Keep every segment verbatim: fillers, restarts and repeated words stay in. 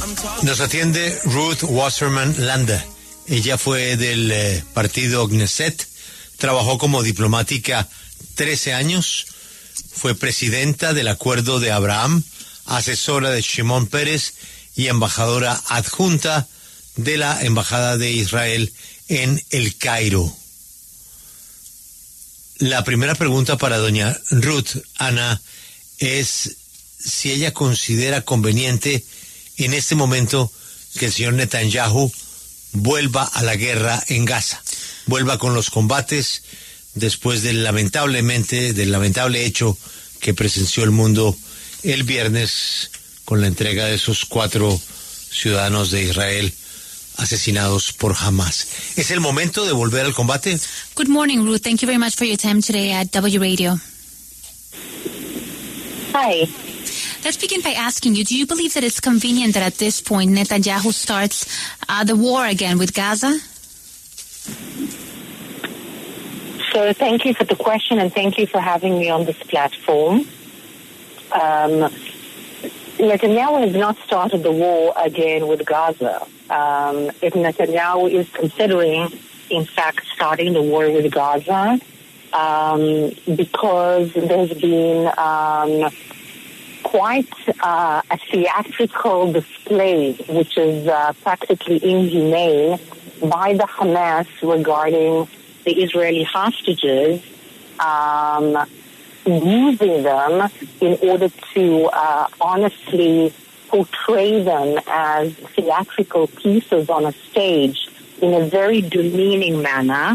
Nos atiende Ruth Wasserman Landa. Ella fue del eh, partido Knesset, trabajó como diplomática trece años, fue presidenta del Acuerdo de Abraham, asesora de Shimon Peres y embajadora adjunta de la Embajada de Israel en El Cairo. La primera pregunta para doña Ruth, Ana, es si ella considera conveniente en este momento que el señor Netanyahu vuelva a la guerra en Gaza, vuelva con los combates después del lamentablemente, del lamentable hecho que presenció el mundo el viernes con la entrega de esos cuatro ciudadanos de Israel asesinados por Hamas. ¿Es el momento de volver al combate? Good morning, Ruth. Thank you very much for your time today at W Radio. Hi. Let's begin by asking you, do you believe that it's convenient that at this point Netanyahu starts uh, the war again with Gaza? So thank you for the question and thank you for having me on this platform. Um, Netanyahu has not started the war again with Gaza. Um, if Netanyahu is considering, in fact, starting the war with Gaza, um, because there's been um, quite uh, a theatrical display, which is uh, practically inhumane, by the Hamas regarding the Israeli hostages, um, using them in order to uh, honestly portray them as theatrical pieces on a stage in a very demeaning manner.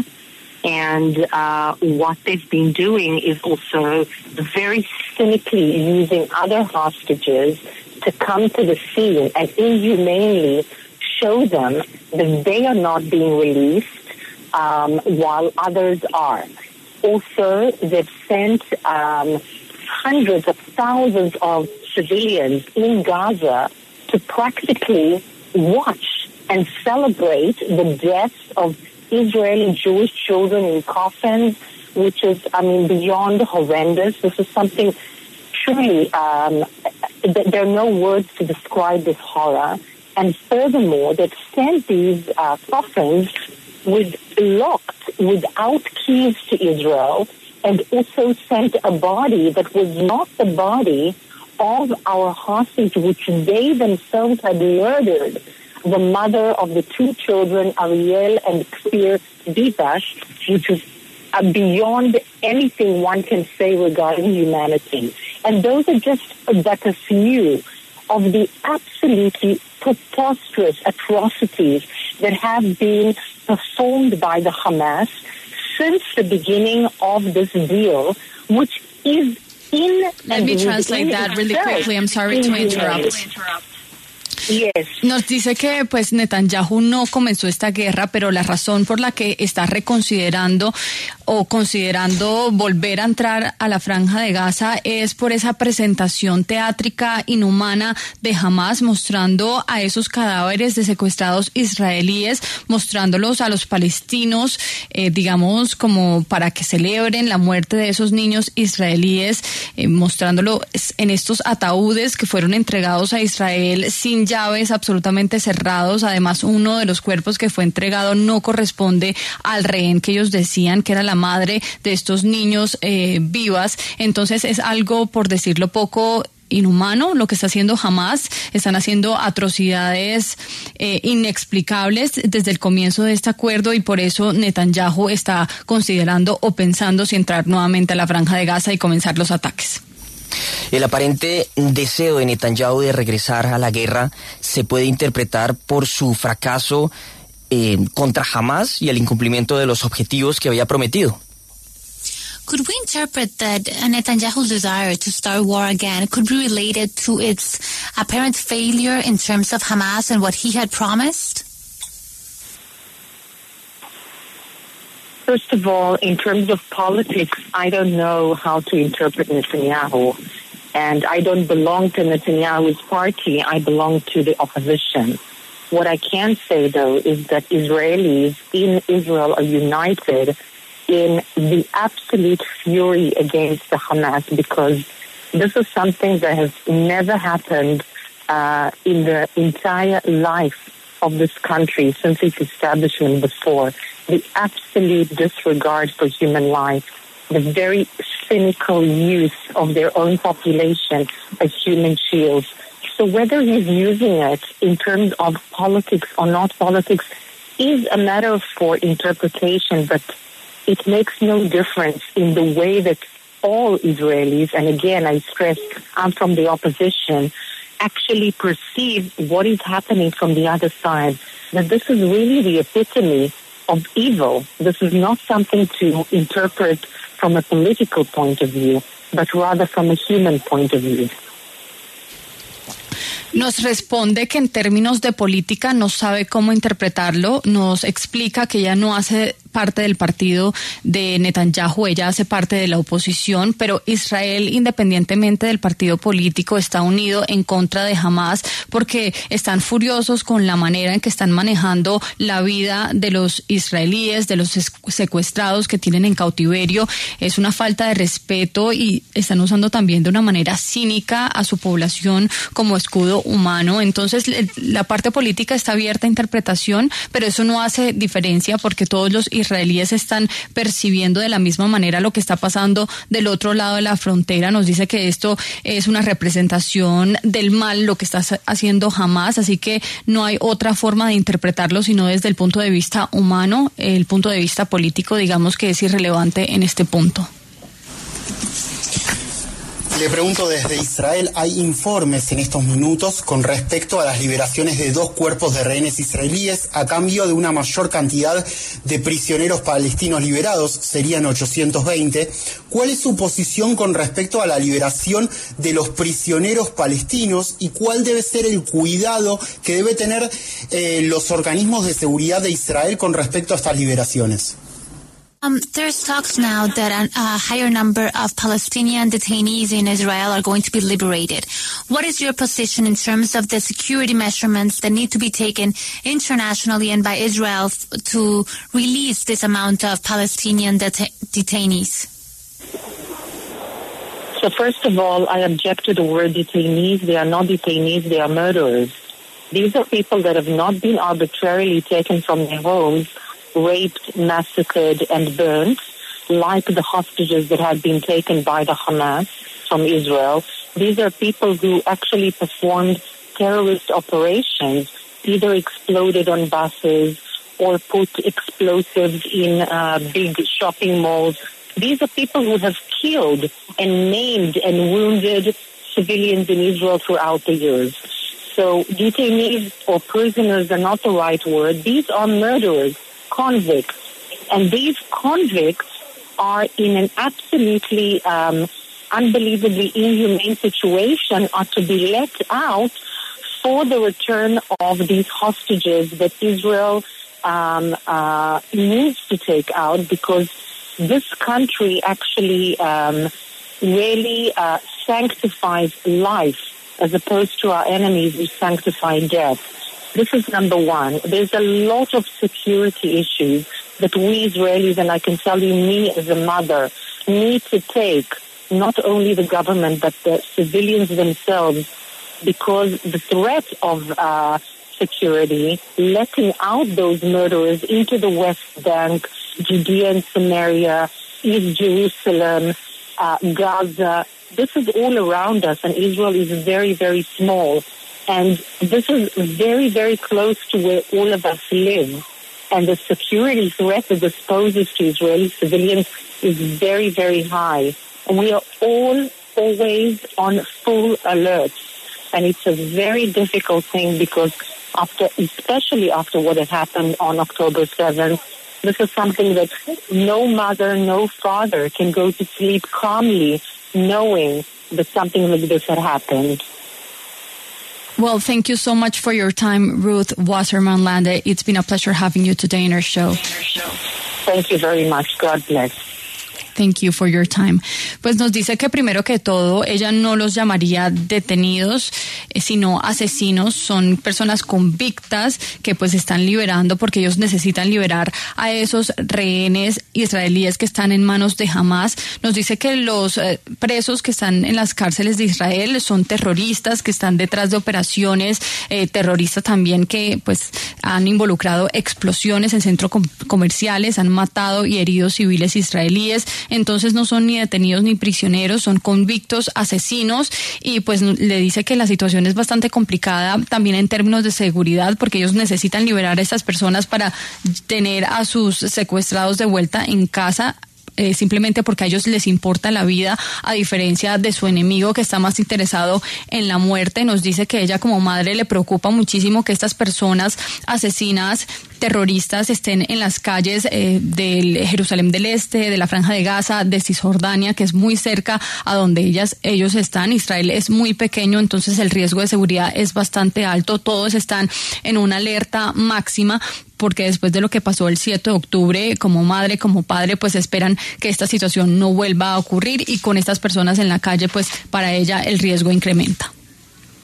And uh, what they've been doing is also very cynically using other hostages to come to the scene and inhumanely show them that they are not being released um, while others are. Also, they've sent um, hundreds of thousands of civilians in Gaza to practically watch and celebrate the deaths of Israeli Jewish children in coffins, which is, I mean, beyond horrendous. This is something truly, um, th- there are no words to describe this horror. And furthermore, they've sent these uh, coffins with locked, without keys to Israel, and also sent a body that was not the body of our hostage, which they themselves had murdered, the mother of the two children, Ariel and Kfir Bibash, which is uh, beyond anything one can say regarding humanity. And those are just but a few of the absolutely preposterous atrocities that have been performed by the Hamas since the beginning of this deal, which is in... Let me translate that really quickly. I'm sorry to interrupt. Yes. Nos dice que pues Netanyahu no comenzó esta guerra, pero la razón por la que está reconsiderando o considerando volver a entrar a la Franja de Gaza es por esa presentación teátrica inhumana de Hamas, mostrando a esos cadáveres de secuestrados israelíes, mostrándolos a los palestinos, eh, digamos como para que celebren la muerte de esos niños israelíes, eh, mostrándolo en estos ataúdes que fueron entregados a Israel sin llaves, absolutamente cerrados. Además, uno de los cuerpos que fue entregado no corresponde al rehén que ellos decían que era la madre de estos niños eh, vivas. Entonces es algo, por decirlo poco, inhumano lo que está haciendo Hamas. Están haciendo atrocidades eh, inexplicables desde el comienzo de este acuerdo, y por eso Netanyahu está considerando o pensando si entrar nuevamente a la Franja de Gaza y comenzar los ataques. El aparente deseo de Netanyahu de regresar a la guerra se puede interpretar por su fracaso eh, contra Hamas y el incumplimiento de los objetivos que había prometido. Could we interpret that Netanyahu's desire to start war again could be related to its apparent failure in terms of Hamas and what he had promised? First of all, in terms of politics, I don't know how to interpret Netanyahu. And I don't belong to Netanyahu's party. I belong to the opposition. What I can say, though, is that Israelis in Israel are united in the absolute fury against the Hamas, because this is something that has never happened uh, in the entire life of this country since its establishment before. The absolute disregard for human life, the very cynical use of their own population as human shields. So whether he's using it in terms of politics or not politics is a matter for interpretation, but it makes no difference in the way that all Israelis, and again I stress I'm from the opposition, actually perceive what is happening from the other side. That this is really the epitome of evil. This is not something to interpret from a political point of view, but rather from a human point of view. Nos responde que en términos de política no sabe cómo interpretarlo, nos explica que ella no hace parte del partido de Netanyahu, ella hace parte de la oposición, pero Israel, independientemente del partido político, está unido en contra de Hamas porque están furiosos con la manera en que están manejando la vida de los israelíes, de los secuestrados que tienen en cautiverio. Es una falta de respeto y están usando también de una manera cínica a su población como escudo humano. Entonces, la parte política está abierta a interpretación, pero eso no hace diferencia porque todos los israelíes están percibiendo de la misma manera lo que está pasando del otro lado de la frontera. Nos dice que esto es una representación del mal, lo que está haciendo Hamas, así que no hay otra forma de interpretarlo sino desde el punto de vista humano. El punto de vista político, digamos que es irrelevante en este punto. Le pregunto desde Israel, hay informes en estos minutos con respecto a las liberaciones de dos cuerpos de rehenes israelíes a cambio de una mayor cantidad de prisioneros palestinos liberados, serían ochocientos veinte. ¿Cuál es su posición con respecto a la liberación de los prisioneros palestinos y cuál debe ser el cuidado que debe tener eh, los organismos de seguridad de Israel con respecto a estas liberaciones? Um, there's talks now that a, a higher number of Palestinian detainees in Israel are going to be liberated. What is your position in terms of the security measurements that need to be taken internationally and by Israel f- to release this amount of Palestinian det- detainees? So first of all, I object to the word detainees. They are not detainees, they are murderers. These are people that have not been arbitrarily taken from their homes, raped, massacred, and burnt, like the hostages that had been taken by the Hamas from Israel. These are people who actually performed terrorist operations, either exploded on buses or put explosives in uh, big shopping malls. These are people who have killed and maimed and wounded civilians in Israel throughout the years. So detainees or prisoners are not the right word. These are murderers, convicts, and these convicts are in an absolutely um, unbelievably inhumane situation, are to be let out for the return of these hostages that Israel um, uh, needs to take out, because this country actually um, really uh, sanctifies life as opposed to our enemies who sanctify death. This is number one. There's a lot of security issues that we Israelis, and I can tell you me as a mother, need to take, not only the government, but the civilians themselves, because the threat of uh, security, letting out those murderers into the West Bank, Judea and Samaria, East Jerusalem, uh, Gaza, this is all around us, and Israel is very, very small. And this is very, very close to where all of us live. And the security threat that this poses to Israeli civilians is very, very high. And we are all always on full alert. And it's a very difficult thing because after, especially after what had happened on October seventh, this is something that no mother, no father can go to sleep calmly knowing that something like this had happened. Well, thank you so much for your time, Ruth Wasserman Lande. It's been a pleasure having you today in our show. Thank you very much. God bless. Thank you for your time. Pues nos dice que primero que todo, ella no los llamaría detenidos, eh, sino asesinos. Son personas convictas que pues están liberando porque ellos necesitan liberar a esos rehenes israelíes que están en manos de Hamas. Nos dice que los eh, presos que están en las cárceles de Israel son terroristas que están detrás de operaciones eh, terroristas también que pues han involucrado explosiones en centros com- comerciales, han matado y herido civiles israelíes. Entonces no son ni detenidos ni prisioneros, son convictos asesinos y pues le dice que la situación es bastante complicada también en términos de seguridad porque ellos necesitan liberar a estas personas para tener a sus secuestrados de vuelta en casa. Eh, simplemente porque a ellos les importa la vida, a diferencia de su enemigo que está más interesado en la muerte. Nos dice que ella como madre le preocupa muchísimo que estas personas asesinas, terroristas estén en las calles eh, del Jerusalén del Este, de la Franja de Gaza, de Cisjordania, que es muy cerca a donde ellas, ellos están. Israel es muy pequeño, entonces el riesgo de seguridad es bastante alto. Todos están en una alerta máxima porque después de lo que pasó el siete de octubre, como madre, como padre, pues esperan que esta situación no vuelva a ocurrir y con estas personas en la calle, pues para ella el riesgo incrementa.